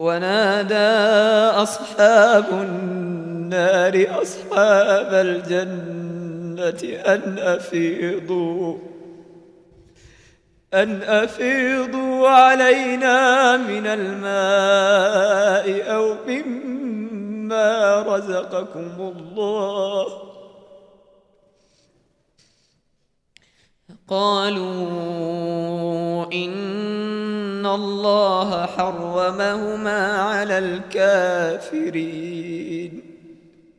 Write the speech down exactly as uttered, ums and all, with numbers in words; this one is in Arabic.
ونادى أصحاب النار أصحاب الجنة أن أفيضوا أن أفيضوا علينا من الماء أو مما رزقكم الله. قالوا إن الله حرمهما على الكافرين.